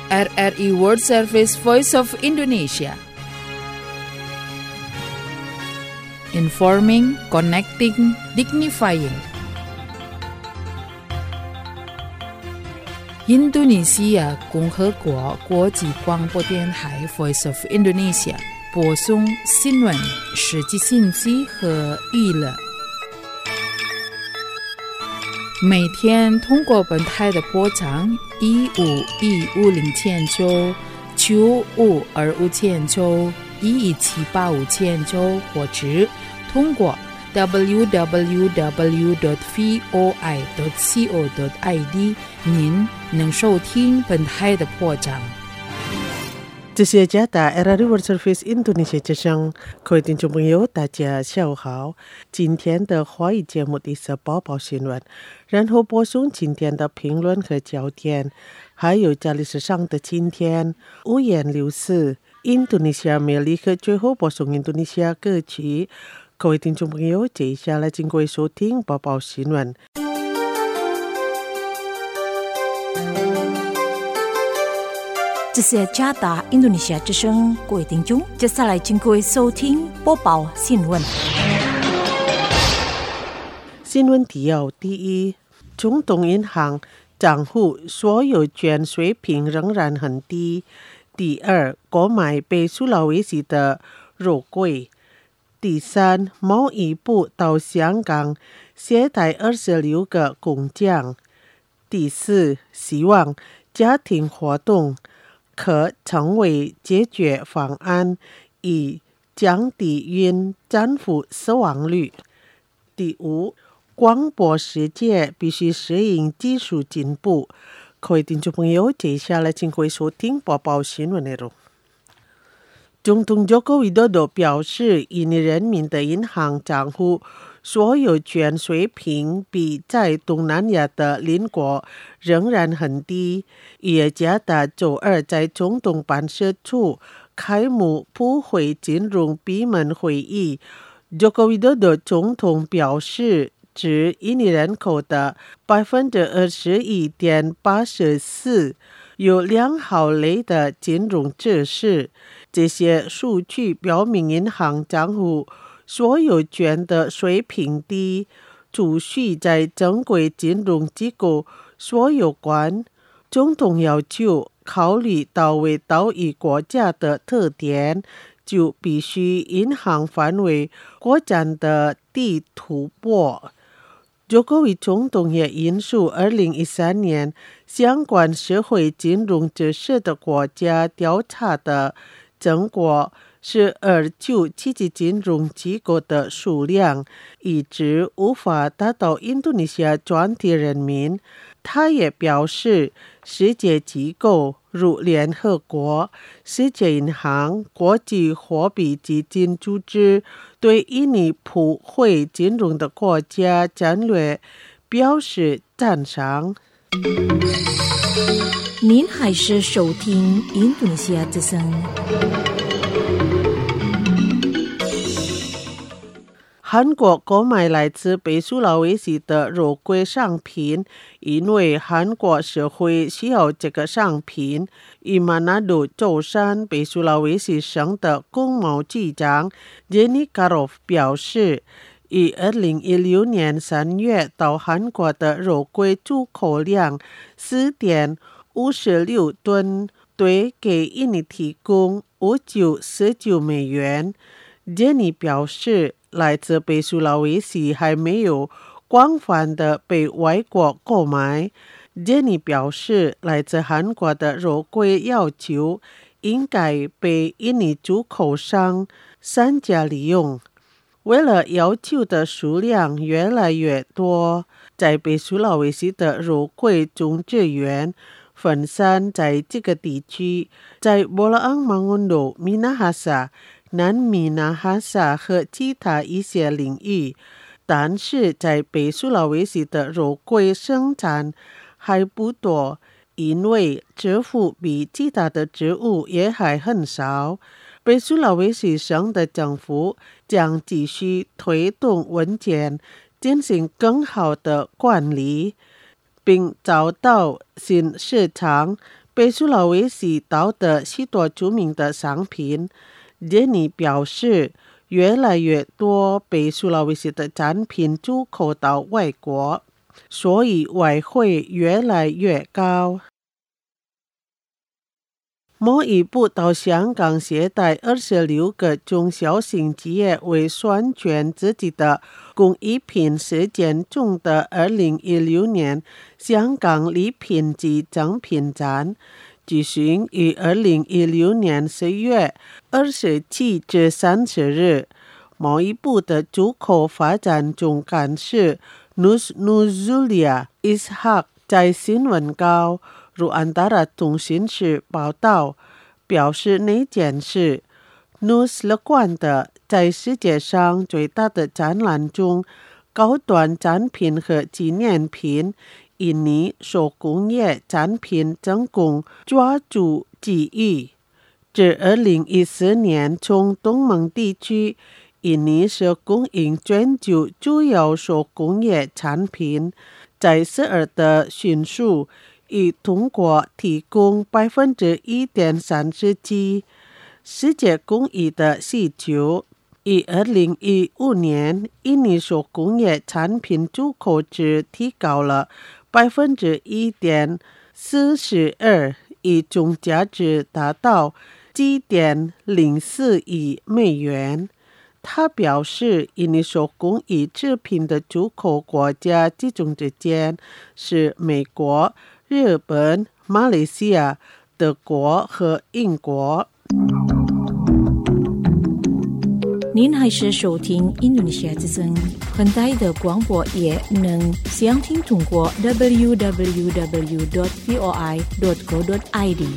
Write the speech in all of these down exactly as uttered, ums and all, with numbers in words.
R R I World Service Voice of Indonesia. Informing, connecting, dignifying.印度尼西亚共和国国际广播电台 Voice of Indonesia 播送新闻、实际信息和娱乐。每天通过本台的波长一五一五零千九、九五二五千九、一一七八五千九，或者通过 double-u double-u double-u dot voi dot co dot i d 您能收听本台的波长。 这是加大 R R I World Service Indonesia 之声，各位听众朋友，大家下午好。今天的华语节目第是播报新闻，然后播送今天的评论和焦点，还有家历史上的今天五颜六色印度尼西亚魅力和最后播送印度尼西亚歌曲。各位听众朋友，接下来请各位收听播报新闻。 这是加拿大印度尼西亚之声，各位听众，接下来请各位收听播报新闻。 新闻提要：第一，中东银行账户所有权水平仍然很低。第二，购买北苏拉威西的肉桂。第三，贸易部到香港携带二十六个工匠。第四，希望家庭活动可成为解决方案，以降低孕产妇死亡率。第五，广播世界必须适应技术进步。各位听众朋友，接下来请各位收听播报新闻内容。总统Joko Widodo表示，印尼人民的银行账户所有权水平比在东南亚的邻国仍然很低。耶加达周二在总统办事处开幕普惠金融闭门会议。Joko Widodo 总统表示，指印尼人口的 百分之二十一点八四 有良好类的金融知识。这些数据表明银行账户所有权的水平低，储蓄在正规金融机构所有关。总统要求考虑到位岛屿国家的特点，就必须银行范围扩展的地突破。Joko Widodo 总统也引述二零一三年相关社会金融知识的国家调查的成果，是二九七级金融机构的数量一直无法达到印度尼西亚全体人民。他也表示，世界机构如联合国、世界银行、国际货币基金组织对印尼普惠金融的国家战略表示赞赏。 您还是收听印度尼西亚之声。 韩国购买来自北苏拉威西的肉桂商品，因为韩国社会需要这个商品。以马纳多舟山北苏拉威西省的工贸局长 Jenny Karoff 表示，以二零一六年三月到韩国的肉桂出口量 四点五六吨，对给印尼提供五九四九美元。Jenny 表示，来自北苏拉威西还没有广泛的被外国购买。Jenny 表示，来自韩国的肉桂要求应该被印尼出口商善加利用。为了要求的数量越来越多，在北苏拉威西的肉桂种植园分散在这个地区，在波拉昂芒温多、米纳哈萨、南米纳哈萨和其他一些领域，但是在北苏拉威西的肉桂生产还不多，因为植物比其他的植物也还很少。北苏拉威西省的政府将继续推动文件，进行更好的管理，并找到新市场， 北苏拉威西岛的许多著名的商品。Jenny 表示，越来越多北苏拉威西的产品出口到外国，所以外汇越来越高。贸易部到香港携带二十六个中小型企业为宣传自己的工艺品事件中的二零一六年香港礼品及赠品展，举行于二零一六年十月二十七至三十日。贸易部的出口发展总干事 Nus Nuzulia Ishak 在新闻稿如安达拉通讯社报道，表示那件事 Nus 乐观的在世界上最大的展览中，高端产品和纪念品印尼手工业产品总共抓住机遇。至二零一四年，从东盟地区，印尼是供应全球主要手工业产品，在十二的迅速已通过提供百分之一点三十七世界工艺的需求。以二零一五年，印尼手工业产品出口值提高了百分之一点四十二，以总价值达到七点零四亿美元。他表示，印尼手工艺制品的出口国家集中之间是美国、日本、马来西亚、德国和英国。 您还是收听印度尼西亚之声，很大的广播也能详听通过 double u double u double u dot voi dot co dot i d。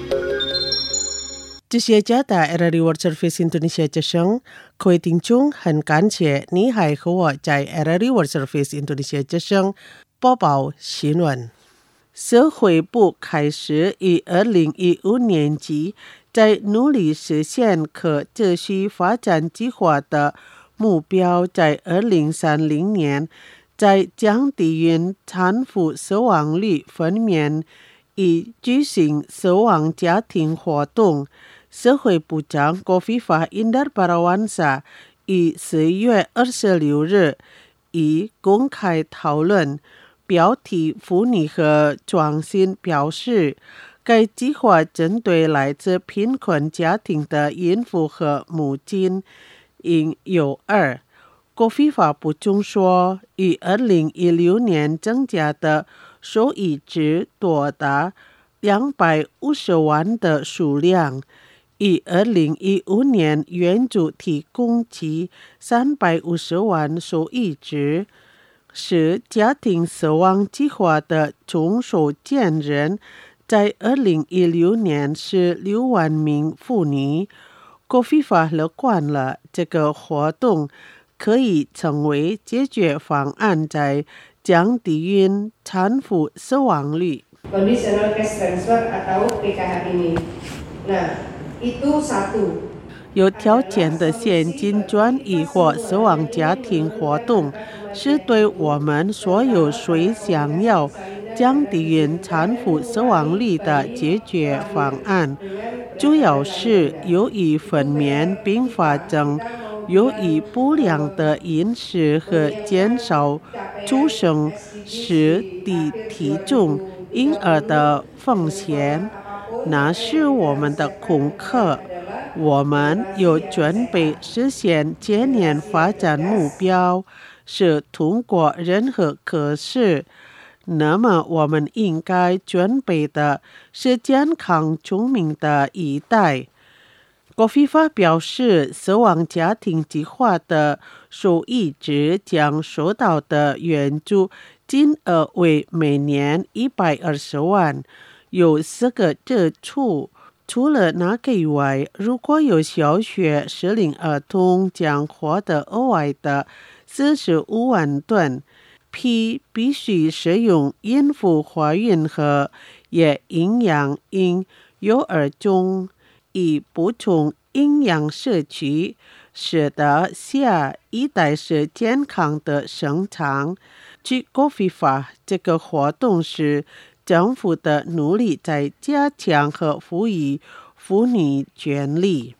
这些加大 R R I World Service Indonesia 之声，各位听众，很感谢你还和我在 R R I World Service Indonesia 之声播报新闻。社会部开始于二零一五年起，在努力实现可持续发展计划的目标，在二零三零年，在降低孕产妇死亡率方面，已举行死亡家庭活动。社会部长Kofifa Indar Parawansa于十月二十六日以公开讨论标题妇女和创新表示，该计划针对来自贫困家庭的孕妇和母亲婴幼儿。Kofifa补充说，于二零一六年增加的受益值多达两百五十万的数量，于二零一五年援助提供其三百五十万受益值，是家庭死亡计划的总受件人，在二零一六年是六万名妇女。Kofifa乐观了这个活动可以成为解决方案，在降低孕产妇死亡率。 Conditional cash transfer atau P K H ini. Nah, itu satu。 有条件的现金转移或死亡家庭活动，是对我们所有谁想要降低孕产妇死亡率的解决方案。主要是由于分娩并发症，由于不良的饮食和减少出生时的体重婴儿的风险，那是我们的功课。我们有准备实现千年发展目标，是通过任何可视。那么我们应该准备的是健康聪明的一代。Kofifa表示，死亡家庭计划的受益值将受到的援助金额为每年一百二十万，有四个支出。除了那个以外，如果有小学适龄儿童将获得额外的四十五万吨。P 必须使用孕妇怀孕和也营养婴幼儿中，以补充营养摄取，使得下一代是健康的生长。据Kofifa，这个活动是政府的努力在加强和赋予妇女权利。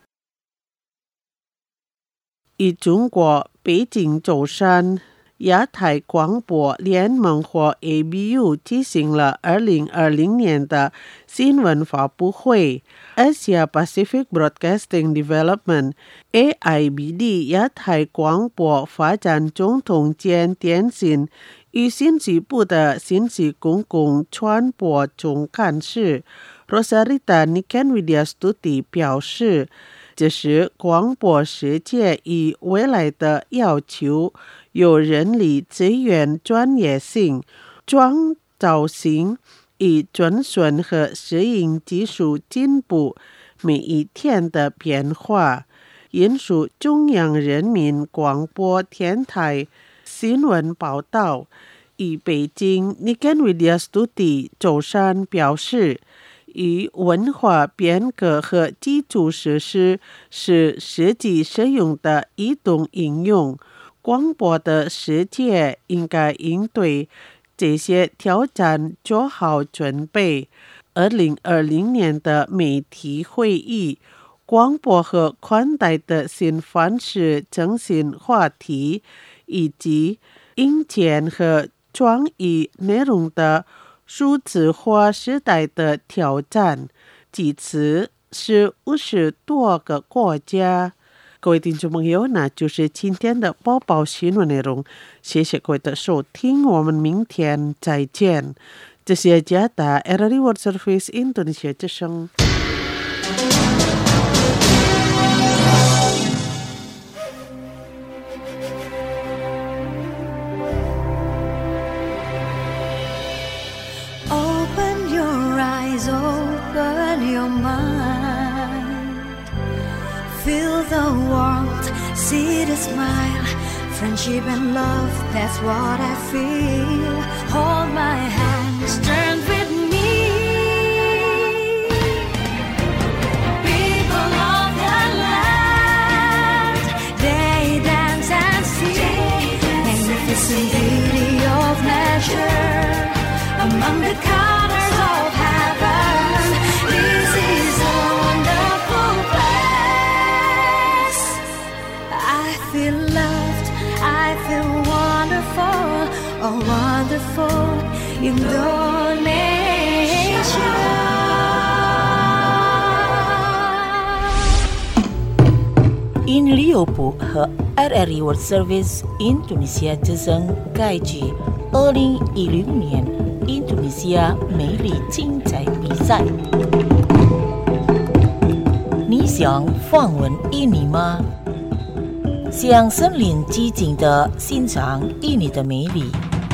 以中国北京舟山亚太广播联盟或 A B U 举行了二零二零年的新闻发布会。Asia Pacific Broadcasting Development A I B D 亚太广播发展总统兼电信与信息部的信息公共传播总干事 Rosarita Niken Widyastuti 表示，这是广播世界与未来的要求，有人力资源专业性、创造性与遵循和适应技术进步每一天的变化。引述中央人民广播电台新闻报道，以北京 Niken Widyastuti 舟山表示，与文化变革和基础设施是实际使用的移动应用，广播的世界应该应对这些挑战做好准备。二零二零年的媒体会议，广播和宽带的新方式中心话题，以及硬件和创意内容的数字化时代的挑战，其次是五十多个国家。各位听众朋友，那就是今天的播报新闻内容，谢谢各位的收听，我们明天再见。这是加达 R R I World Service Indonesia 之声。 Open your eyes, open your mind. Feel the warmth, see the smile. Friendship and love, that's what I feel. Hold my hands, turn with me. People of the land, they dance and sing. Magnificent beauty of nature among the colors of heaven. This is a wonderful place. I feel loved, I feel wonderful, oh wonderful Indonesia. In Rio 部和 R R I World Service Indonesia 之声盖举二零一六年印度尼西亚美丽精彩比赛。你想访问印尼吗？向森林寂静地欣赏印尼的美丽。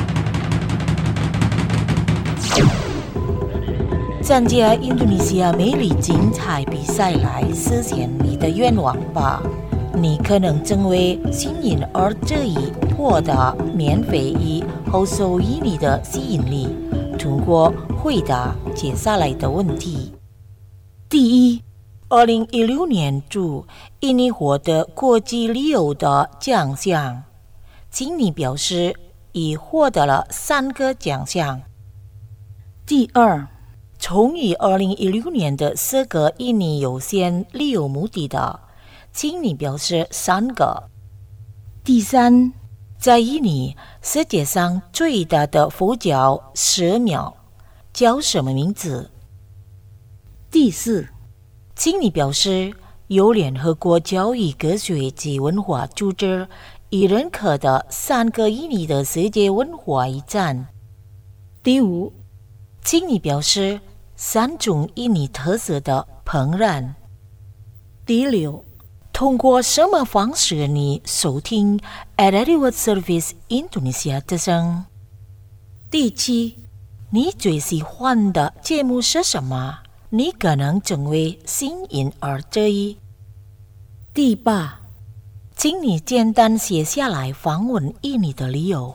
参加印度尼西亚美丽精彩比赛来实现你的愿望吧！你可能成为幸运儿之一，获得免费与后受印尼的吸引力。通过回答接下来的问题：第一，二零一六年驻印尼获得国际旅游的奖项，请你表示已获得了三个奖项。第二，从于二零一六年的四个印尼有限旅游目的的，请你表示三个。第三，在印尼世界上最大的佛教寺庙叫什么名字？第四，请你表示由联合国教育科学及文化组织已认可的三个印尼的世界文化遗产。第五，请你表示三种印尼特色的烹饪。第六，通过什么方式你收听 R R I World Service Indonesia 之声？第七，你最喜欢的节目是什么？你可能成为幸运儿之一。第八，请你简单写下来访问印尼的理由。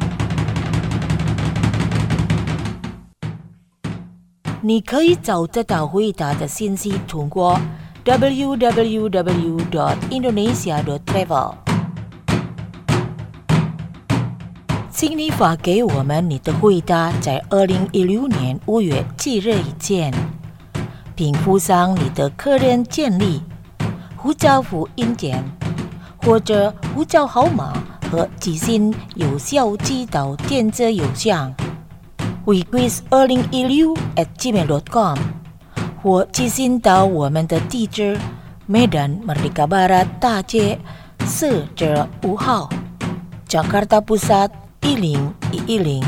你可以找得到回答的信息，通过 w w w dot indonesia dot travel。请请你发给我们你的回答，在二零一六年五月七日以前，并附上你的个人简历、护照复印件或者护照号码和寄信邮效寄到电子邮箱 wequiz 二零一六 at gmail dot com 或寄信到我们的地址 Medan Merdeka Barat 大街四至五号 Jakarta Pusat一零一一零。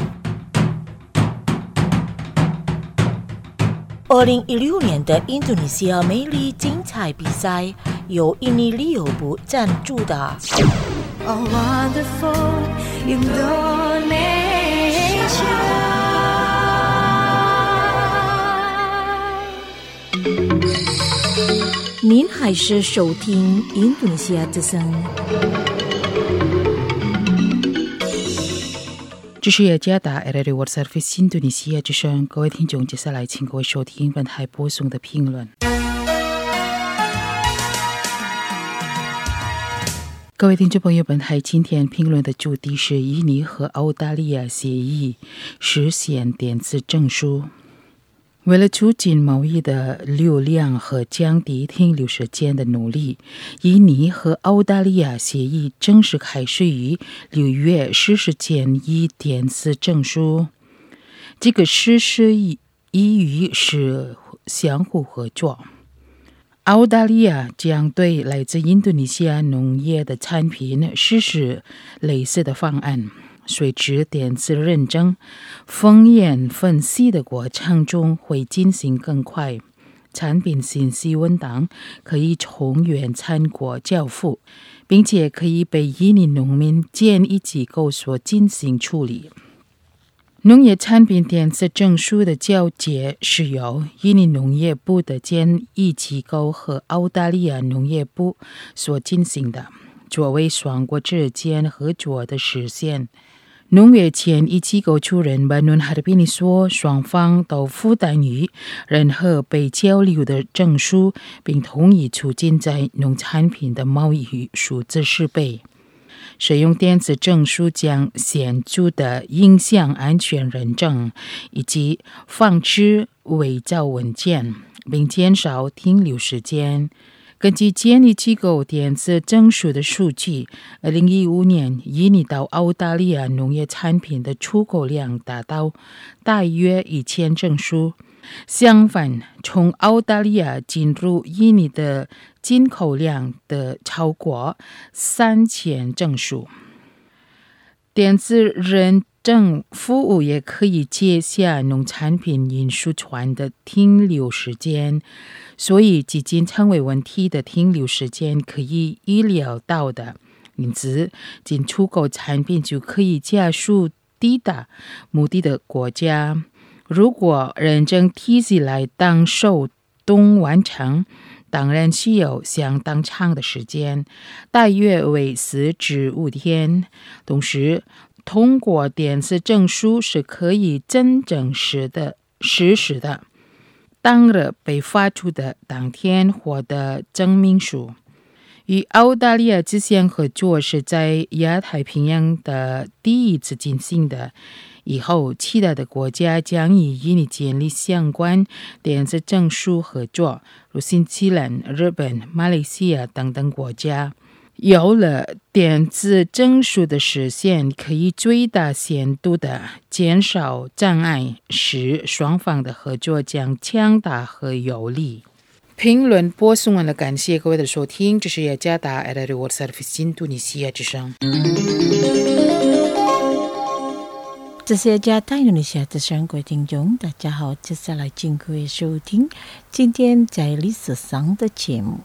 二零一六年的印度尼西亚美丽精彩比赛由印尼旅游部赞助的。 Oh, wonderful Indonesia. 您还是收听印度尼西亚之声。 这是雅加达 R R World Service 印度尼西亚之声，各位听众，接下来请各位收听本台播送的评论。各位听众朋友，本台今天评论的主题是印尼和澳大利亚协议实现电子证书。为了促进贸易的流量和降低停留时间的努力，印尼和澳大利亚协议正式开始于六月实施建议电子证书。这个实施意义是相互合作。澳大利亚将对来自印度尼西亚农业的产品实施类似的方案。随着电子认证，风险分析的过程中会进行更快，产品信息文档可以从原产国交付，并且可以被印尼农民建议机构所进行处理。农业产品电子证书的交接是由印尼农业部的建议机构和澳大利亚农业部所进行的，作为双国之间合作的实现。农业建议机构主任巴努哈尔比尼说，双方都负担于任何被交流的证书，并同意促进在农产品的贸易数字适配。使用电子证书将显著地影响安全认证以及防止伪造文件，并减少停留时间。根据建议机构电子证书的数据，二零一五年印尼到澳大利亚农业产品的出口量达到大约一千证书。相反，从澳大利亚进入印尼的进口量的超过三千证书。电子认证服务也可以节省农产品运输船的停留时间，所以几经成为问题的停留时间可以预料到的，因此进出口产品就可以加速抵达目的的国家。如果认证体系来当手动完成，当然需要相当长的时间，大约为四至五天。同时，通过电子证书是可以真正实的实施的，当日被发出的当天获得证明书。与澳大利亚之间合作是在亚太平洋的第一次进行的，以后其他的国家将与印尼建立相关电子证书合作，如新西兰、日本、马来西亚等等国家。有了电子证书的实现，可以最大限度的减少障碍，使双方的合作将强大和有力。评论播送完了，感谢各位的收听，这是雅加达 R R World Service 印度尼西亚之声。 这是雅加达印度尼西亚之声，各位听众，大家好，接下来请各位收听今天在历史上的节目。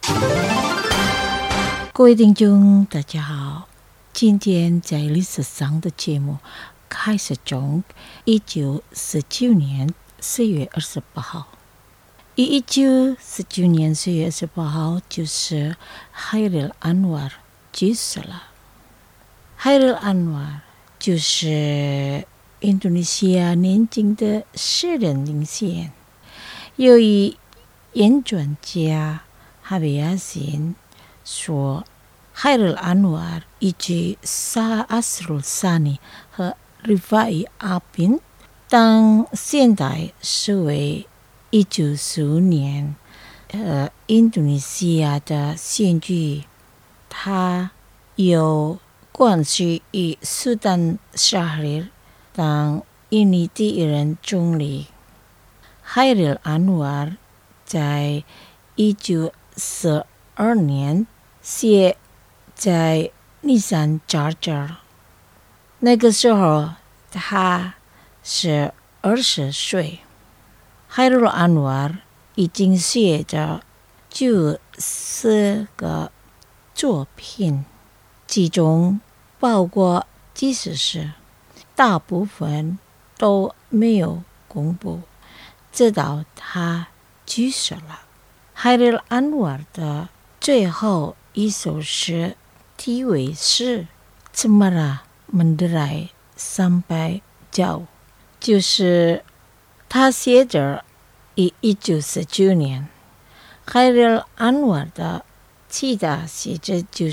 各位听众，大家好，今天在历史上的节目开始从一九四九年四月二十八号。一九四九年四月二十八号，就是Khairil Anwar去世了。Khairil Anwar就是印度尼西亚年轻的诗人领袖。由于演讲家哈维亚辛说，Khairil Anwar 以及沙阿斯鲁萨尼和 Rifai Apin， 当现代视为一九四五年呃印度尼西亚的选举，他有关系于苏丹沙里当印尼第一任总理。Hairil Anwar 在一九四二年写在尼桑扎扎，那个时候他是二十岁。Hairil Anwar 已经写着九十个作品，其中包括几十诗，大部分都没有公布，直到他去世了。Hairil Anwar 的最后一首诗题为是 Cemara Menderai Sampai Jauh， 就是他写着于一九四九年。Hairil Anwar 的其他写着就是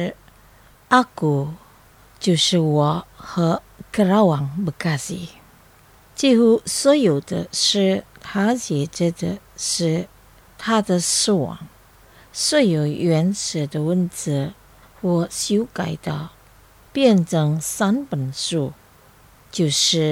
Aku， 就是我和 Kerawang Bekasi。几乎所有的诗他写着的是他的死亡，所有原始的文字我修改的变成三本书，就是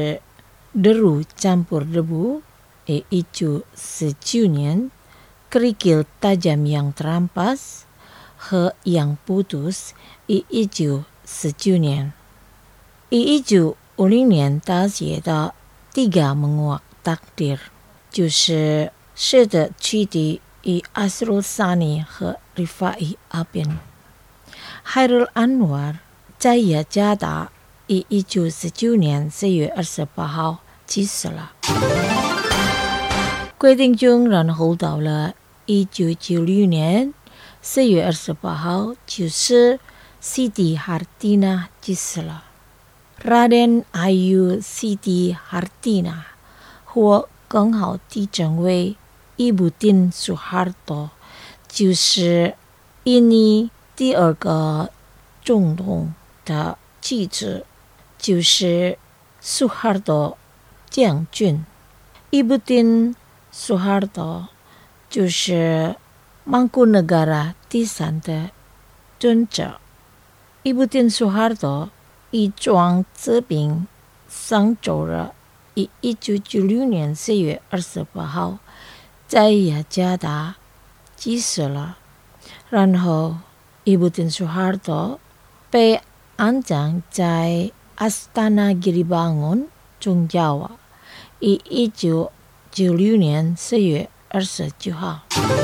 Deru Campur Debu 一九四九年， Kerikil Tajam Yang Terampas 和 Yang Putus 一九四九年。一九五零年他写的 Tiga Menguak Takdir， 就是诗的曲题与 Asrul Sani 和 Rifai Apin。 Hairil Anwar 在雅加达于一九四九年四月二十八号去世了。规定中，然后到了一九九六年四月二十八号，就是 Siti Hartinah 去世了。Raden Ayu Siti Hartinah 或更好地称为 Ibutin Suharto， 就是印尼第二个总统的妻子，就是 Suharto 将军。Ibutin Suharto 就是 Mangkunegara 第三的尊者。Ibutin Suharto 以壮治病上周日于一九九六年四月二十八号在雅加达去世了。然后 Ibutin Suharto 被安葬在 Astana Giribangun 中Jawa 于一九九六年四月二十九号。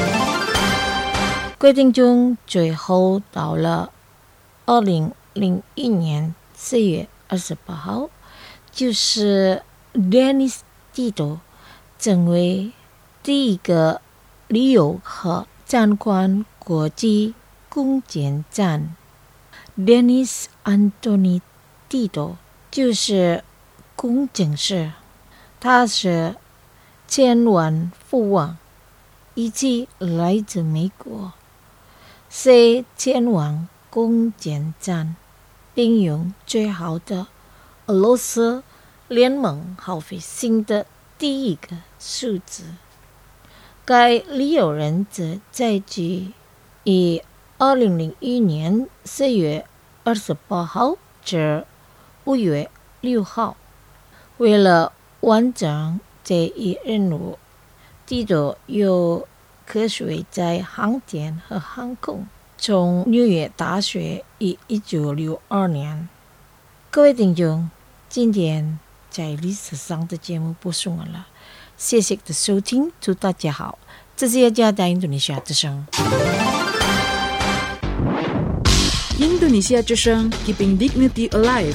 规定中最后到了二零零一年四月二十八号，就是 Denis Tito 成为第一个旅游和参观国际弓箭战。 Denis Anthony Tito 就是弓箭师，他是千万富翁，以及来自美国，是前往弓箭战并用最好的俄罗斯联盟耗费新的第一个数字。该旅游人则在于以二零零一年四月二十八号至五月六号，为了完成这一任务，蒂多有科学在航天和航空，从纽约大学于一九六二年。各位听众，今天在历史上的节目播送完了，谢谢的收听，祝大家好。这是雅加达印度尼西亚之声。 印度尼西亚之声 Keeping Dignity Alive。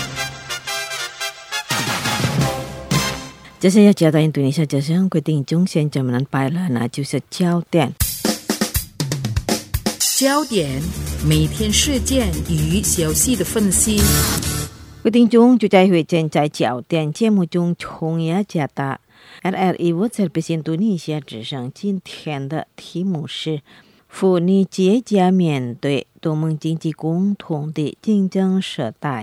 这是雅加达印度尼西亚之声，规定中现在我们拜了，那就是焦点。 焦点，每天事件与消息的分析。 规定中就在会正在焦点节目中从雅加达 R R E 我这边印度尼西亚之声，今天的题目是妇女节家面对多盟经济共同的竞争时代。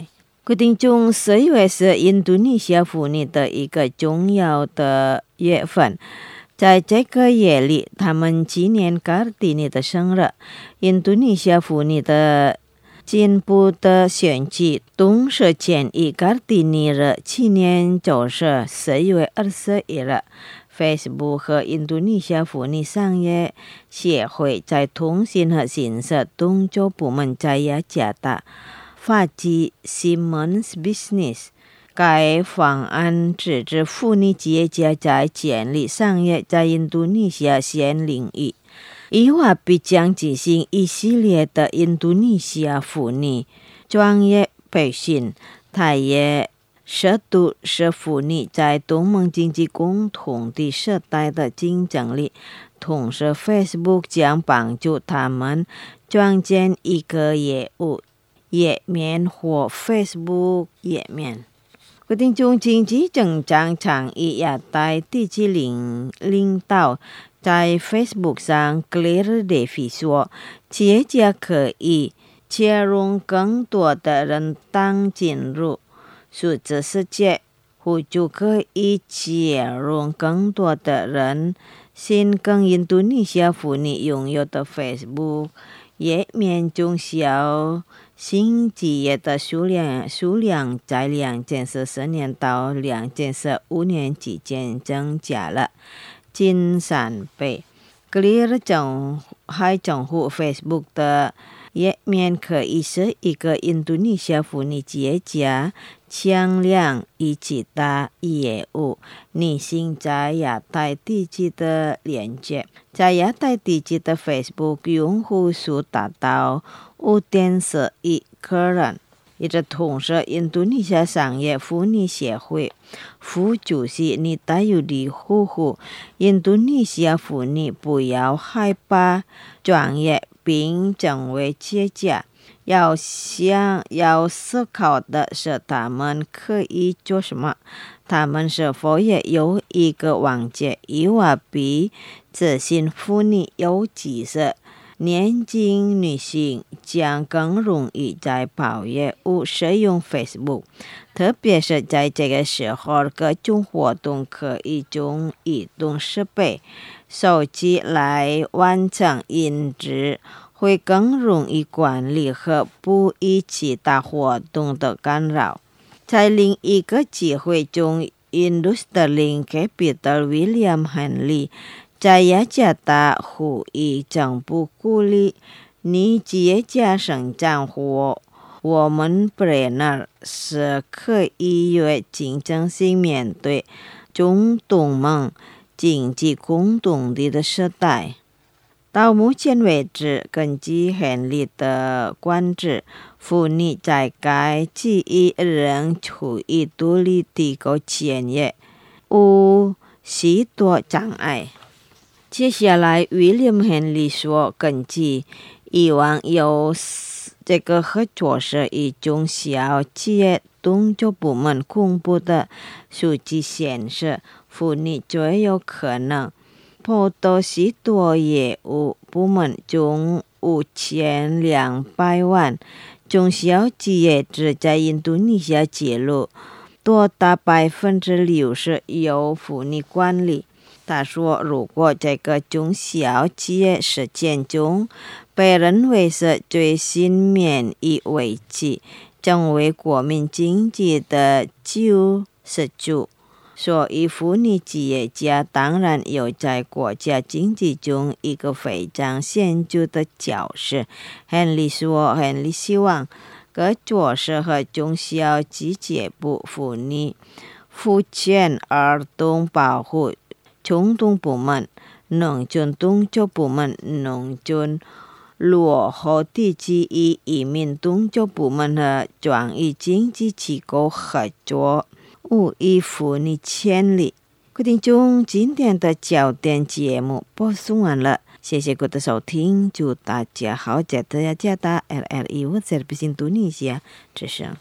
规定中，十月是印度尼西亚妇女的一个重要的月份。在这个月里，他们纪念卡蒂尼的生日。印度尼西亚妇女的进步的选举同时建议卡蒂尼日，去年就是十月二十一日。Facebook 和印度尼西亚妇女商业协会在通信和信息动作部门在雅加达发起 Simmons Business。 该方案指指妇女企业家在建立商业在印度尼西亚新领域。伊瓦必将进行一系列的印度尼西亚妇女专业培训。他也适度是妇女在东盟经济共同的时代的竞争力，同时 Facebook 将帮助他们创建一个业务页面或 Facebook 页面。决定中经济增长倡议亚太地区领领导在 Facebook 上 Claire Davy 说，企业家可以切容更多的人当进入数字世界，或就可以切容更多的人新跟印度尼西亚妇女拥有的 Facebook 页面中小新企业的数量数量在两千四十年到两千四五年之间增加了近三倍。格里尔政还政府 Facebook 的页面可以是一个印度尼西亚妇女企业家强量以及大业务女性在亚太地区的连接。在亚太地区的 Facebook 用户数达到 五点四亿个人。也这同时，印度尼西亚商业妇女协会副主席尼达尤里呼呼，印度尼西亚妇女不要害怕专业并成为企业家，要想要思考的是他们可以做什么，他们是否也有一个网界，以瓦比自信妇女有几识。年轻女性将更容易在跑业务使用 Facebook， 特别是在这个时候，各种活动可以用移动设备、手机来完成音质，会更容易管理和不以其他活动的干扰。在另一个机会中 ，Industry Capital William Henley在雅加达呼吁政府鼓励女企业家生长或我们 Brenner 是可以有竞争性面对中东盟经济共同体的时代。到目前为止，根据Henley的观指，妇女在该区域仍处于独立地构前夜，无许多障碍。接下来 William Henley 说，根据以往有这个合作社与中小企业动作部门公布的数据显示，妇女最有可能跑到许多业务部门中五千两百万中小企业只在印度尼西亚记录多达百分之六十由妇女管理。他说，如果这个中小企业事件中被认为是最新免疫危机，成为国民经济的救世主。所以妇女企业家当然有在国家经济中一个非常显著的角色。Henley说， Henley 希望各作社和中小企业部、妇女、妇权儿童保护冲动部门、农村动作部门、农村落后地区与移民动作部门和专业经济机构合作，无益妇女权利。决定中今天的焦点节目播送完了，谢谢各位的收听，祝大家好，在雅加达 L R I 我在印度尼西亚之声。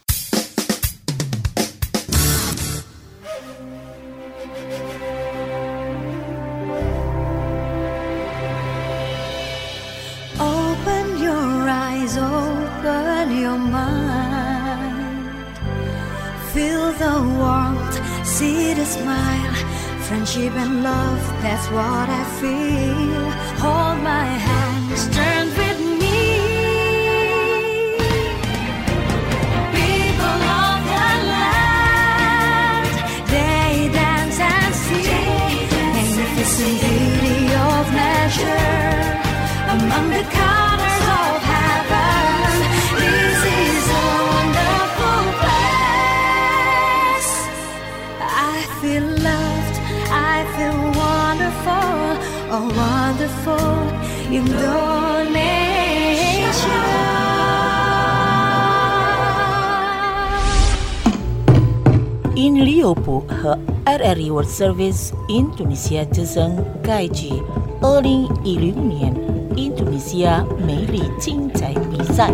Open your eyes, open your mind. Feel the warmth, see the smile, friendship and love, that's what I feel. Hold my hands, turn with me. People of the land, they dance and sing. Magnificent beauty of nature among the colors of heaven. This is a wonderful place. I feel loved, I feel wonderful, oh wonderful Indonesia. In Rio 部和 R R I World Service Indonesia 之声盖举二零一六年印度尼西亚美丽竞赛比赛。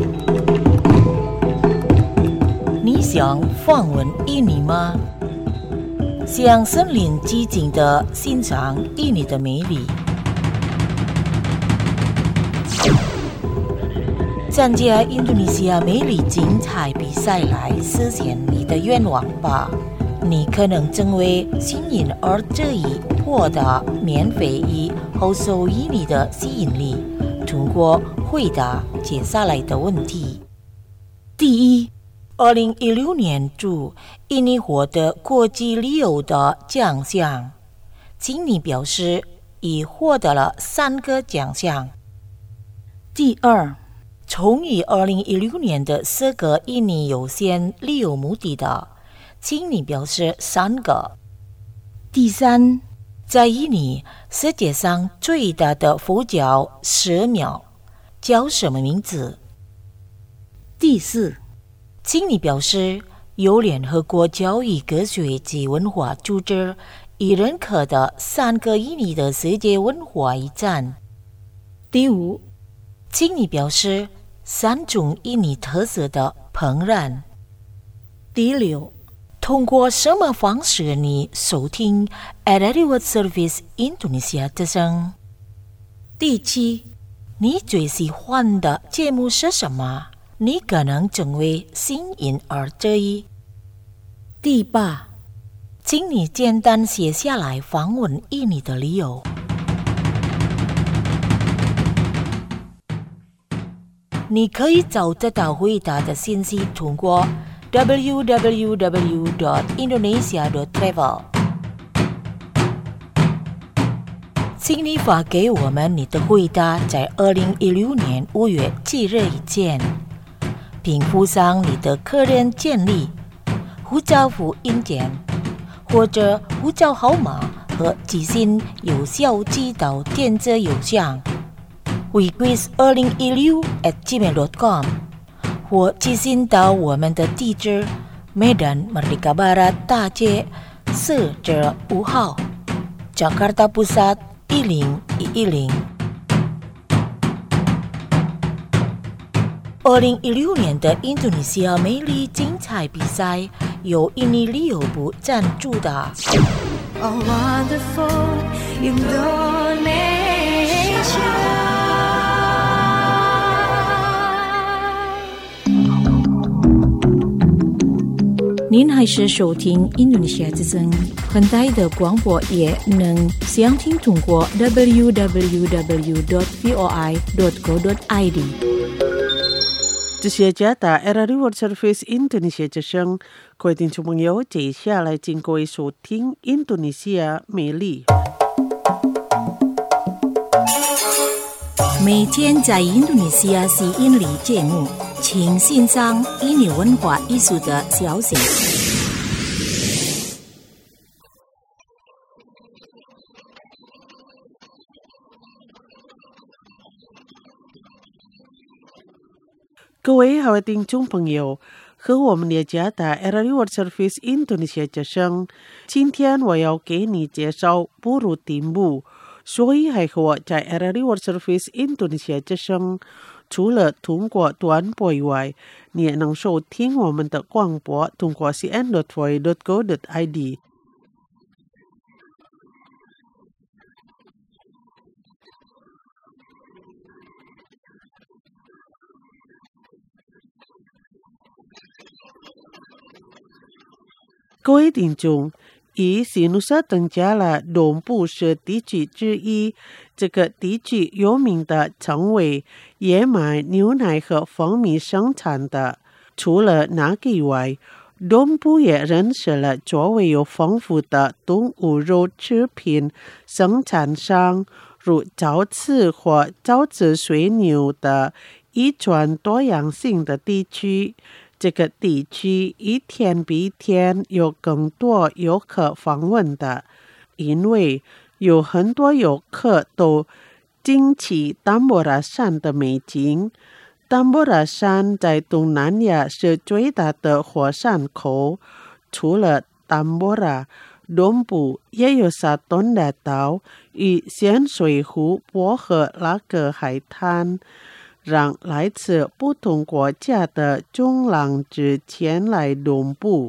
你想访问印尼吗？想身临其境地欣赏印尼的美丽。参加印度尼西亚美丽竞赛比赛来实现你的愿望吧！你可能成为幸运儿之一，获得免费与后受印尼的吸引力。通过回答接下来的问题：第一，二零一六年驻印尼获得国际旅游的奖项，请你表示已获得了三个奖项。第二，从于二零一六年的四个印尼优先旅游目的地，请你表示三个。第三，在印尼世界上最大的佛教寺庙叫什么名字？第四，请你表示由联合国教育科学及文化组织已认可的三个印尼的世界文化遗产。第五，请你表示三种印尼特色的烹饪。第六，通过什么方式你收听 R R I World Service Indonesia 之声？第七，你最喜欢的节目是什么？你可能成为幸运儿之一。第八，请你简单写下来访问印尼的理由。你可以找得到回答的信息通过 w w w dot indonesia dot travel。 请你发给我们你的回答在二零一六年五月七日以前，并附上你的个人简历、护照复印件或者护照号码和寄信邮箱寄到电子邮箱 wequiz 二零一六 at gmail dot com 或寄信到我们的地址 Medan Merdeka Barat 大街四至五号 Jakarta Pusat一零一一零。二零一六年的印度尼西亚美丽竞赛比赛由印尼旅游部赞助的。 Oh, wonderful Indonesia. 您还是收听印度尼西亚之声，很大的广播也能详听通过 w w w dot v o i dot co dot i d。 这些家的 R R I World Service 印度尼西亚之声，各位听众朋友，接下来请各位收听印度尼西亚美丽。 每天在印度尼西亚吸引力节目，请欣赏印尼文化艺术的消息。 各位好，听众朋友，和我们的家的 R R I World Service 印度尼西亚之声，今天我要给你介绍哺乳题目。所以还和在 R R I World Service 印度尼西亚之声，除了通过短波以外，你也能收听我们的广播，通过 c n dot v o i dot co dot i d。 各位听众，以西努沙增加了东部是地区之一，这个地区有名的成为燕麦、牛奶和蜂蜜生产的。除了那个以外，东部也认识了作为有丰富的动物肉制品生产商，如造刺或造刺水牛的遗传多样性的地区。这个地区一天比一天有更多游客访问的，因为有很多游客都惊奇丹波拉山的美景。丹波拉山在东南亚是最大的火山口，除了丹波拉，东部也有沙顿列岛与咸水湖泊和那个海滩，让来自不同国家的中浪子前来东部。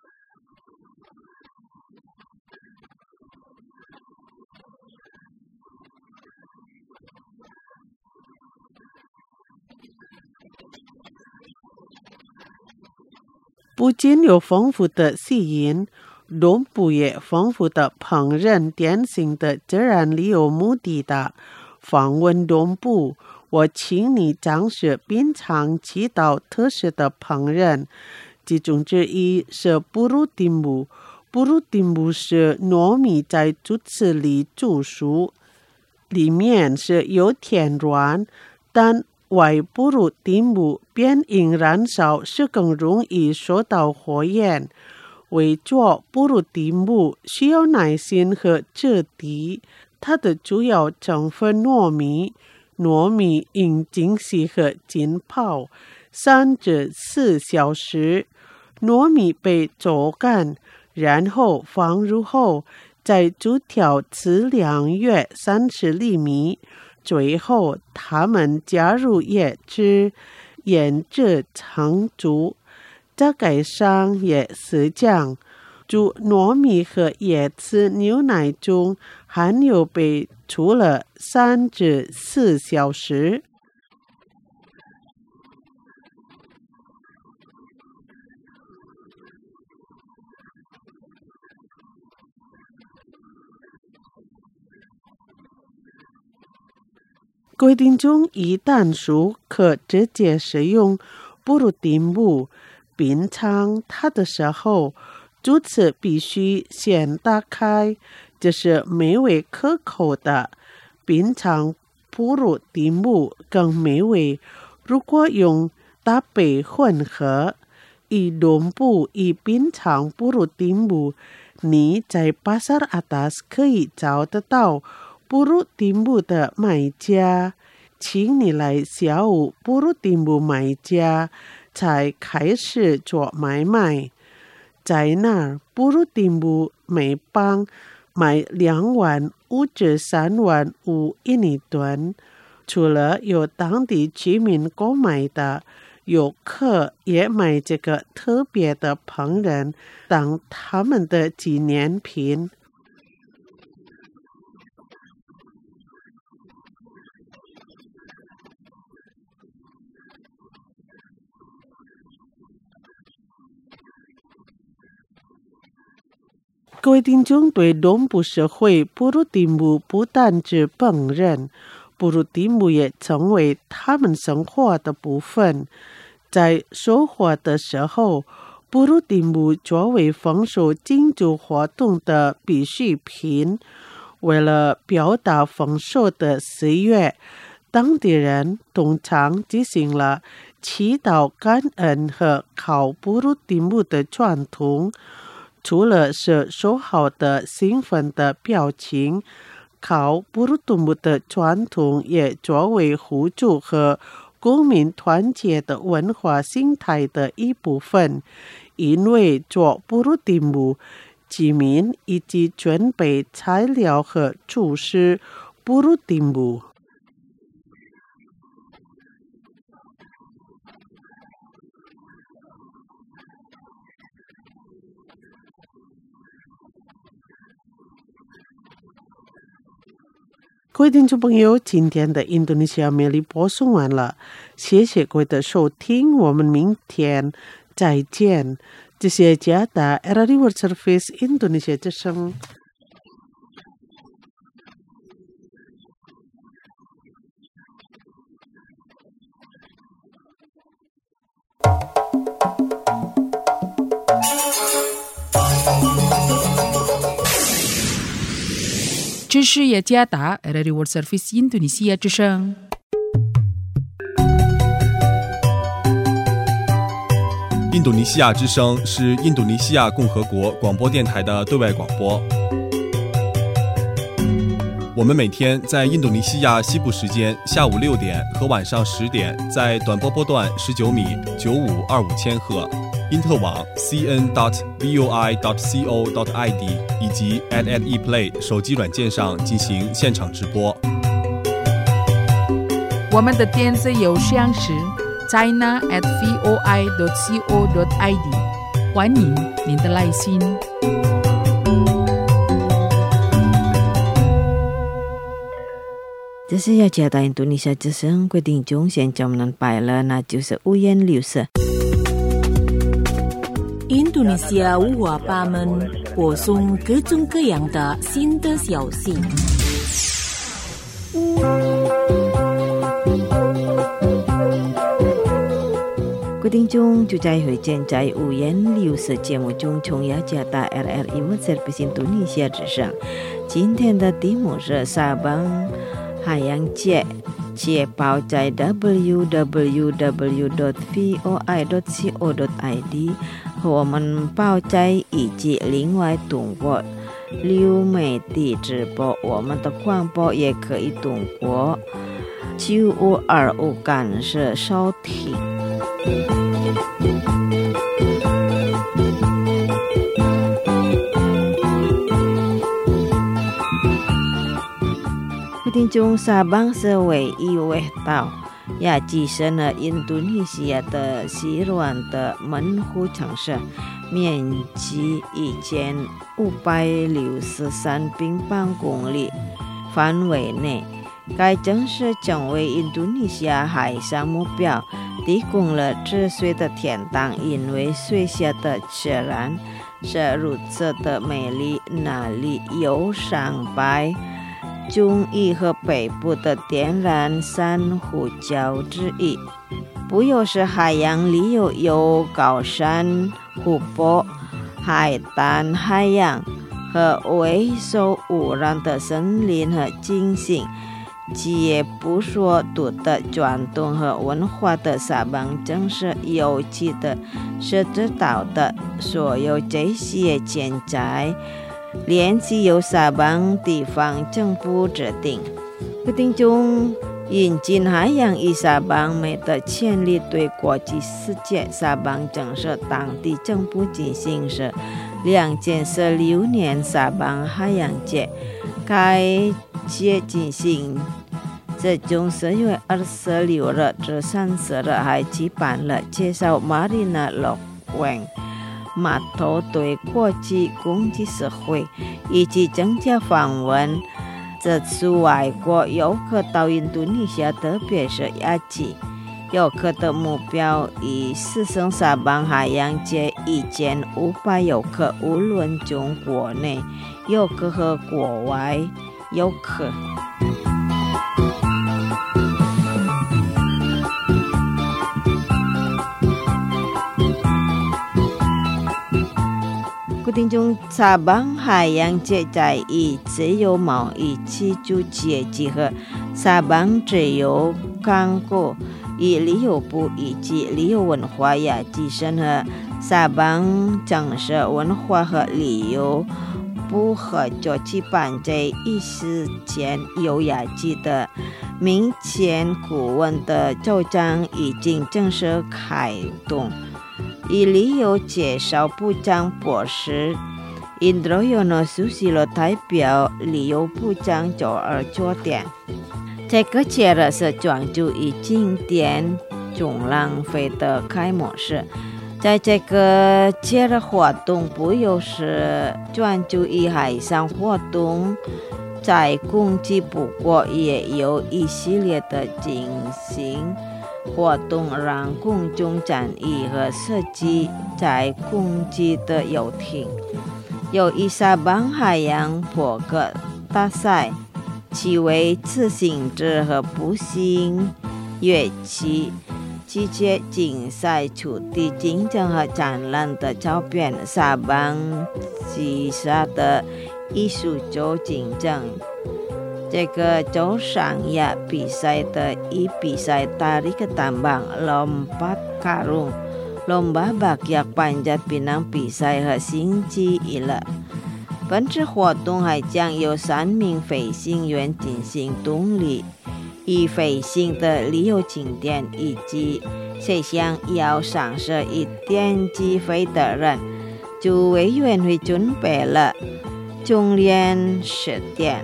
不仅有丰富的戏音，东部也丰富的烹饪典型的自然旅游目的的。访问东部，我请你尝试品尝几道特色的烹饪，其中之一是布鲁丁姆。布鲁丁姆是糯米在竹子里煮熟，里面是有点软，但外布鲁丁姆边因燃烧是更容易受到火焰。为做布鲁丁姆需要耐心和质地，它的主要成分糯米，糯米应精细和浸泡三至四小时，糯米被煮干，然后放入后再煮调质量约三十厘米。最后，他们加入椰汁，腌制成煮。大概上也是酱，煮糯米和椰子牛奶中含有被煮了三至四小时。规定中一旦熟，可直接食用布鲁丁姆。品尝它的时候，主持必须先打开，这是美味可口的。品尝布鲁丁姆更美味，如果用搭配混合。以东部以品尝布鲁丁姆，你在巴萨阿达斯可以找得到布鲁丁姆的卖家，请你来下午布鲁丁姆卖家才开始做买卖。在那儿，布鲁丁姆每磅卖两万五至三万五一吨。除了有当地居民购买的，游客也买这个特别的烹饪当他们的纪念品。各位听众对东部社会布鲁丁姆不单只烹饪，布鲁丁姆也成为他们生活的部分。在收获的时候，布鲁丁姆作为丰收庆祝活动的必需品。为了表达丰收的喜悦，当地人通常举行了祈祷感恩和烤布鲁丁姆的传统。除了是说好的兴奋的表情，烤布鲁丁姆的传统也作为互助和公民团结的文化心态的一部分。因为做布鲁丁姆，居民以及准备材料和厨师布鲁丁姆。各位听众朋友，今天的印度尼西亚魅力播送完了，谢谢各位的收听，我们明天再见。 这些加达 R R I World Service Indonesia 之声。 这是雅加达 R R I World Service Indonesia 之声。 印度尼西亚之声是印度尼西亚共和国广播电台的对外广播。我们每天在印度尼西亚西部时间下午六点和晚上十点，在短波波段十九米九五二五千赫、因特网 c n dot v o i dot co dot i d 以及 at at ePlay 手机软件上进行现场直播。 我们的电子邮箱是 china at v o i dot co dot i d， 欢迎您的来信。 这是雅加达印度尼西亚之声规定中现在我们摆了，那就是五颜六色。 印度尼西亚五花八门，播送各种各样的新的消息。 各位听众就在会见在五颜六色节目中，从雅加达 R R I World Service 印度尼西亚之声。今天的题目是沙邦海洋节，节报在 w w w dot v o i dot co dot i d 和我们报在以及另外通过流媒体直播，我们的广播也可以通过九五二五感谢收听。听众，沙邦是唯一围岛，也跻身了印度尼西亚的西软的门户城市，面积一千五百六十三平方公里范围内。该城市成为印度尼西亚海上目标提供了治水的天堂，因为水下的自然是如此的美丽，那里有上百中裔和北部的天然珊瑚礁之一，不又是海洋里有有高山、湖泊、海滩、海洋和未受污染的森林和景星。既不说独特传统和文化的沙邦正是尤其的是知道的所有这些建材联系由沙邦地方政府制定。决定中引进海洋与沙邦美的潜力对国际世界，沙邦正是当地政府进行是两千十六年沙邦海洋节。该节进行自从十月二十六日至三十日，还举办了介绍马里纳乐园码头对国际经济社会以及增加访问这次外国游客到印度尼西亚，特别是亚裔游客的目标以四声沙邦海洋节一千五百游客，无论从国内游客和国外游客。听众，沙邦海洋节在以自由贸易基础阶级和沙邦自由港口以旅游部以及旅游文化也跻身和沙邦城市文化和旅游部合作举办这一时间有雅集的民间顾问的周章已经正式开动。以旅游介绍部长博士印度有呢苏西罗代表旅游部长九二九点，这个节日是专注于景点中浪费的开幕式。在这个节日活动不又是专注于海上活动，在公祭不过也有一系列的进行活动让公众展示和设计在冬季的游艇，有伊莎邦海洋扑克大赛，其为自行车和步行乐器季节竞赛场地竞争和展览的照片，沙邦旗下的艺术周竞争。这个周商业比赛的一比赛 tarik tambang lompat karung lomba bakyak panjat pinang 比赛和星期一了。本次活动还将有三名飞行员进行动力以飞行的旅游景点，以及谁想要上车一点机会的人，就委员会准备了终点时间。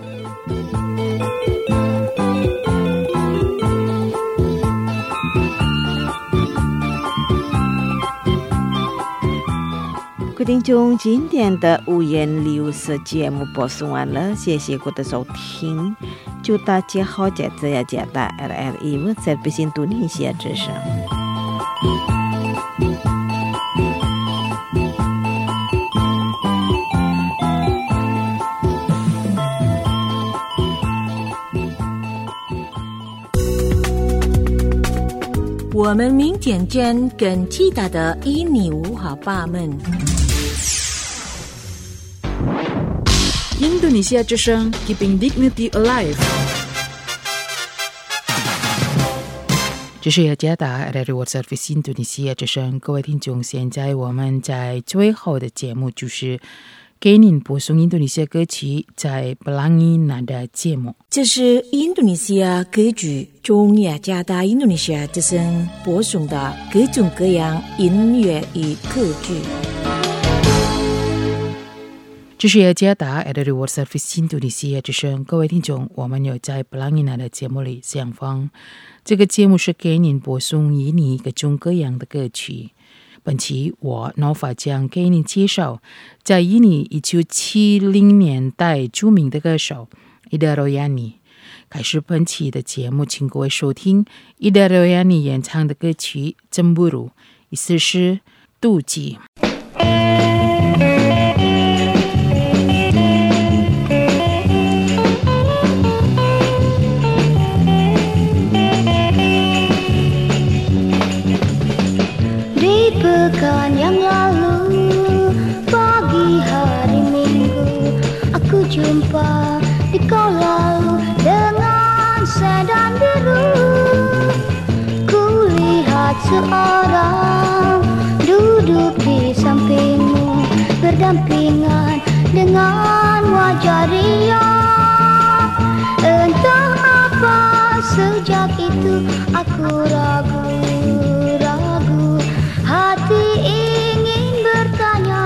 各位听众，今天的五颜六色节目播送完了，谢谢各位的收听，祝大家好日子呀！加大 R R I World Service Indonesia 之声。 我们明天见，更其他的印尼文化吧们。 印度尼西亚之声 Keeping Dignity Alive， 这是雅加达 R R I World Service 印度尼西亚之声。各位听众，现在我们在最后的节目就是给您播送印度尼西亚歌曲在布朗伊纳的节目。 这是印度尼西亚歌剧中雅加达印度尼西亚之声播送的各种各样音乐与歌剧。 这是雅加达 R R I World Service 印度尼西亚之声。各位听众，我们有在布朗伊纳的节目里相逢。这个节目是给您播送印尼各种各样的歌曲。本期我脑法将给您介绍在印尼一九七零年代著名的歌手 Ida Royani。开始本期的节目，请各位收听 Ida Royani 演唱的歌曲 Cemburu， 意思是妒忌。 Pekan yang lalu, pagi hari Minggu, aku jumpa di kolam dengan sedan biru. Kulihat seorang duduk di sampingmu, berdampingan dengan wajah riang. Entah apa, sejak itu aku ragu. Hati ingin bertanya,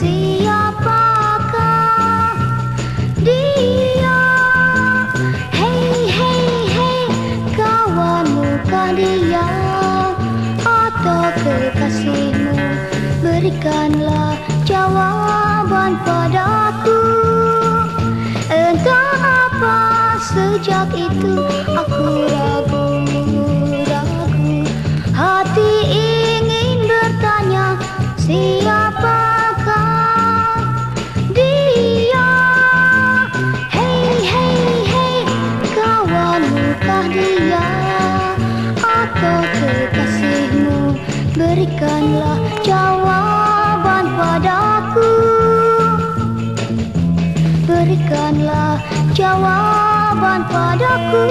siapakah dia? Hei, hei, hei, kawanmukah dia? Atau kekasihmu? Berikanlah jawaban padaku. Entah apa, sejak itu aku ragu, ragu. Hati ingin bertanya, siapakah dia? Hei, hei, hei, kawanmukah dia? Atau kekasihmu? Berikanlah jawaban padaku. Berikanlah jawaban padaku.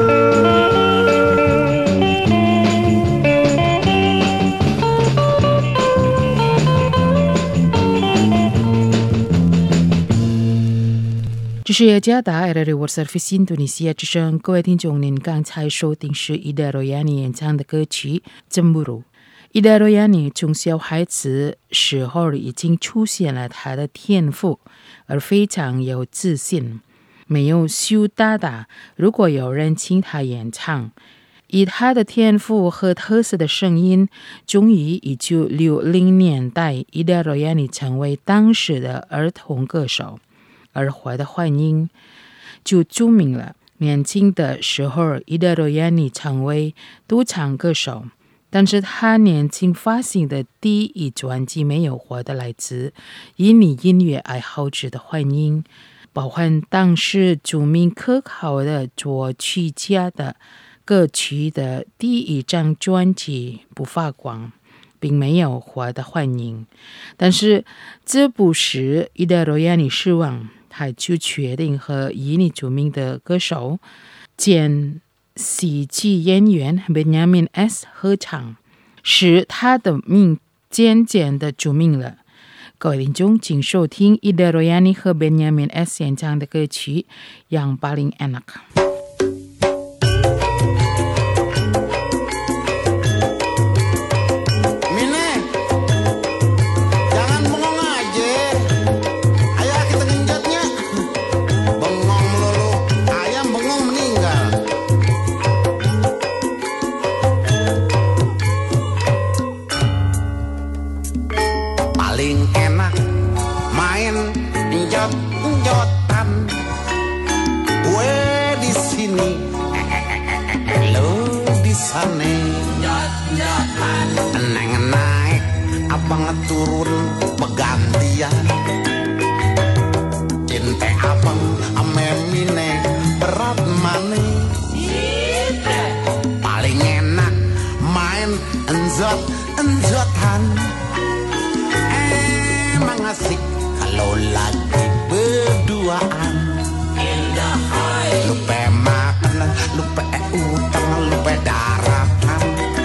这是雅加达 R R I World Service 印度尼西亚之声。各位听众，您刚才收听是 Ida Royani 演唱的歌曲 Cemburu。Ida Royani 从小孩子时候已经出现了他的天赋，而非常有自信，没有羞答答。如果有人请他演唱，以他的天赋和特色的声音，终于一九六零年代 Ida Royani 成为当时的儿童歌手，而获得欢迎，就著名了。 年轻的时候 Ida Royani 成为独唱歌手，但是他年轻发行的第一专辑没有获得来自印尼音乐爱好者的欢迎，包含当时著名可靠的作曲家的歌曲的第一张专辑不发光，并没有获得欢迎。但是这不使 Ida Royani 失望，他就决定和印尼著名的歌手兼喜剧演员 Benjamin S 合唱，使他的名渐渐的著名了。各位听众，请收听 Ida Royani 和 Benjamin S 演唱的歌曲《Yang Paling Enak》。 Neng naik, abang turun pegantian. Cinta abang ame mine berat mane. Paling enak main enjot-enjotan. Emang asik kalau lagi berduaan. Lupa makan, lupa utang, lupa daratan.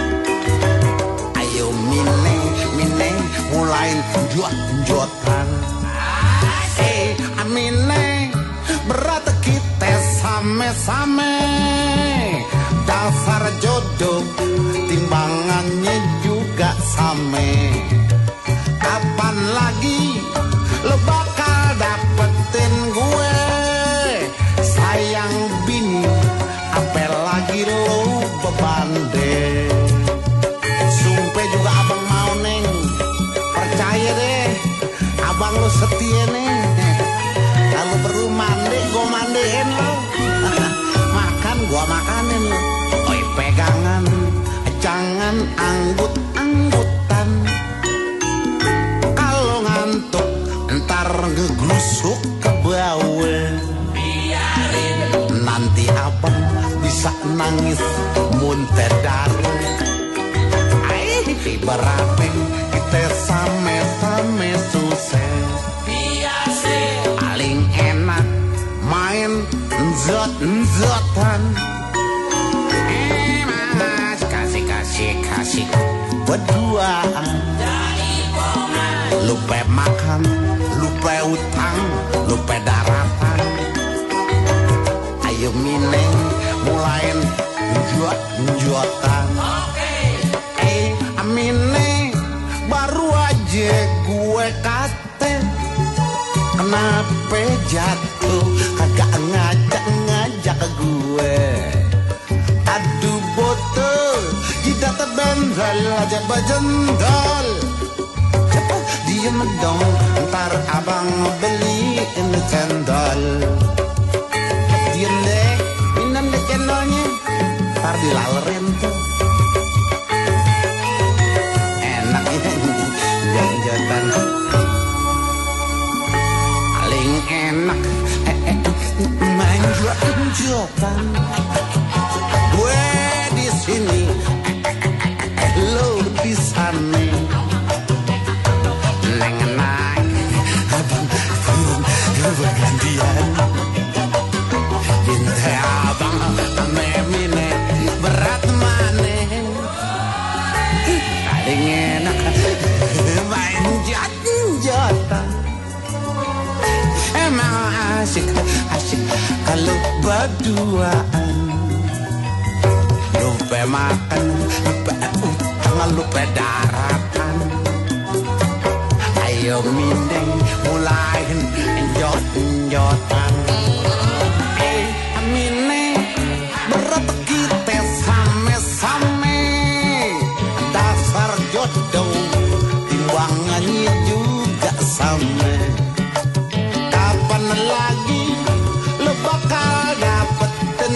Ayo mine, mine mulai jot-jotan. Eh, amine berat kita same-same. Dasar jodoh timbangannya juga same. Kapan lagi lo bakal dapetin gue? Sayang bini, apalagi lo beban deh. Sumpah juga abang mau neng, percaya deh, abang lo setia neng. Kalau perlu mandi, gue mandiin lo. Makan, gue makanin lo. Oi pegangan, jangan anggut-anggutan. Kalau ngantuk, ntar ngeglusuk ke bawah. Nanti abang bisa nangis muntah darah. Ay, berarti kita sama-sama susah. Paling enak main zot-zotan. Emang kasih-kasih-kasih berduaan. Lupa makan, lupa utang, lupa daratan. Ayo mineng mulain jot-jotan. Eh amine baru aja gue kate. Kenapa jatuh kagak ngajak-ngajak gue? Aduh botol jidat bendel aja bajendol. Cepet diem dong ntar abang beliin cendol. Diem deh, minum deh cendolnya, ntar dilalerin tuh. Enak ini jot-jotan. Paling enak eh, eh, main jot-jotan. Gue di sini, eh, eh, lo di sana. Neng naik, abang turun bergantian. Cinta abang ame mine berat mane. Paling enak main jot-jotan. Emang asik asik kalau berduaan. Lupa makan, lupa utang, lupa daratan. Ayo mindeng mulai jot-jotan. Mine berat kita same-same. Dasar jodoh timbangannya juga sama. Kapan lagi lo bakal dapetin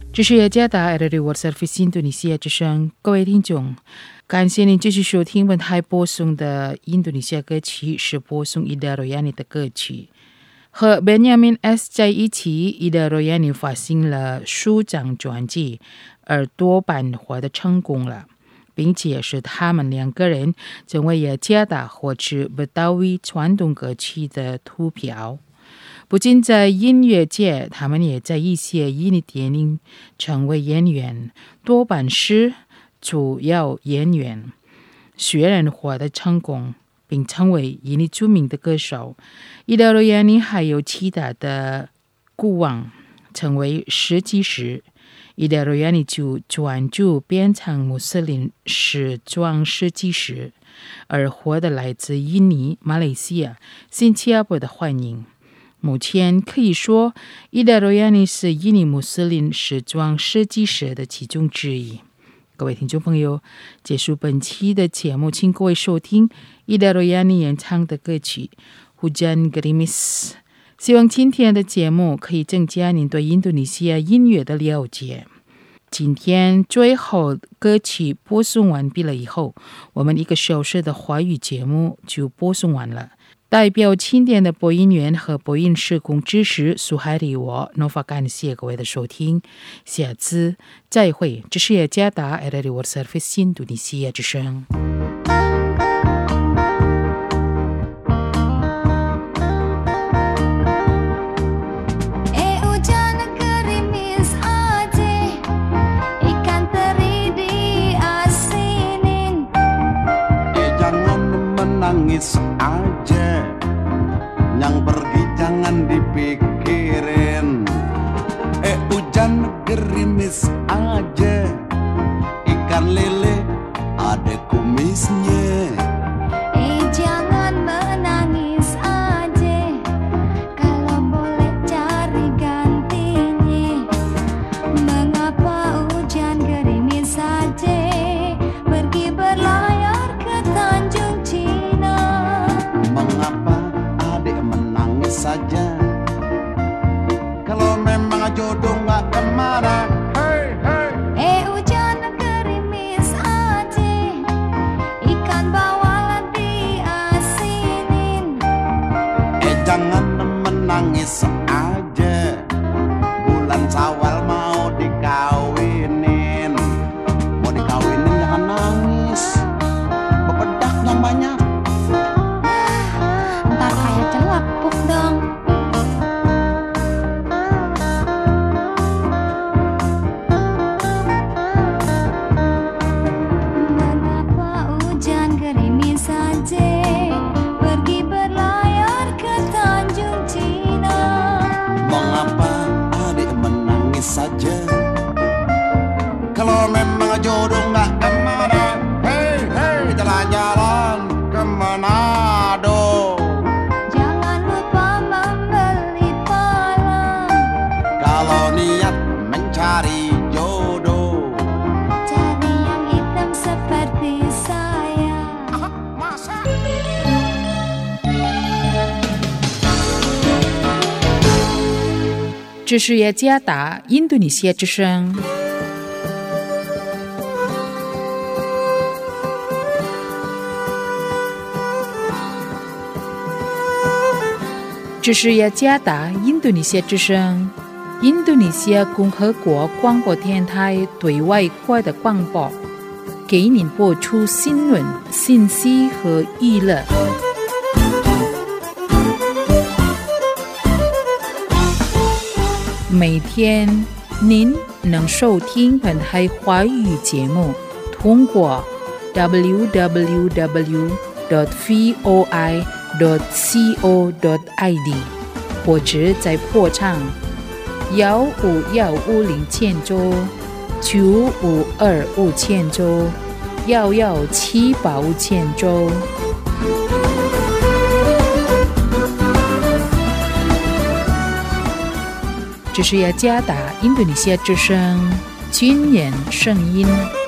这是雅加达 Radio World Service 印度尼西亚之声，各位听众，感谢您继续收听本台播送的印度尼西亚歌曲，是播送 Ida Royani 的歌曲。和 Benjamin S 在一起 ，Ida Royani 发行了数张专辑，而多半获得成功了，并且是他们两个人成为雅加达或是 Betawi 传统歌曲的图标。不仅在音乐界，他们也在一些印尼电影成为演员，多半是主要演员。虽然获得成功，并成为印尼著名的歌手，伊达罗亚尼还有其他的顾问，成为设计师。伊达罗亚尼就专注变成穆斯林时装设计师，而获得来自印尼、马来西亚、新加坡的欢迎。目前可以说，伊达罗亚尼是印尼穆斯林时装设计师的其中之一。各位听众朋友，结束本期的节目，请各位收听伊达罗亚尼演唱的歌曲《Hujan Gerimis》。希望今天的节目可以增加您对印度尼西亚音乐的了解。今天最后歌曲播送完毕了以后，我们一个小时的华语节目就播送完了。代表今天的播音员和播音施工知识苏海里我 Nova 感谢各位的收听，下次再会。这是雅加达 Radio World Service 印度尼西亚之声。 Nangis aja, yang pergi jangan dipikirin. Eh hujan gerimis aja, ikan lele ada kumisnya. Eh jangan menangis aja, kalau boleh cari gantinya. Mengapa hujan gerimis aja, pergi berlayar ke Tanjung Cina. Mengapa adik menangis saja, kalau memang jodoh gak kemana. Hey, hey. Eh hujan gerimis aja, ikan bawal diasinin. Eh jangan menangis aja, bulan Syawal mau dikawinin. Mau dikawinin jangan nangis, bebedak yang banyak. Ntar kayak celepuk dong. Mengapa hujan gerimis saja, pergi berlayar ke Tanjung Cina. Mengapa adik menangis saja, kalau memang jodoh gak kemana. Hei, hei, jalan-jalan ke Manado. Jangan lupa membeli palang, Kalau niat mencari jodoh, cari yang hitam seperti saya. 这是雅加达印度尼西亚之声。这是雅加达印度尼西亚之声，印度尼西亚共和国广播电台对外国的广播，给您播出新闻、信息和娱乐。每天您能收听本台华语节目，通过 double-u double-u double-u dot voi dot co dot i d 或者在破唱幺五幺五零千州九五二五千州幺幺七八五千州。这是雅加达印度尼西亚之声军演声音。